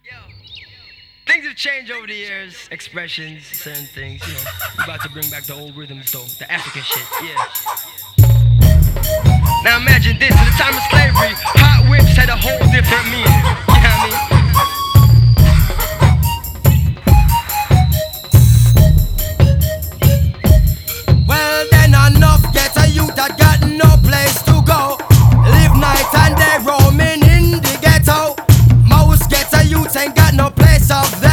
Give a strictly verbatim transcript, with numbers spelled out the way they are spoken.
Things have changed over the years, expressions, certain things, you know. We're about to bring back the old rhythms though, the African shit, yeah. Now imagine this, in the time of slavery, hot whips had a whole different meaning. You know what I mean? Well then enough get a youth that got no place to go. Live night and day roaming in the ghetto. Most get a youth ain't got no place of them.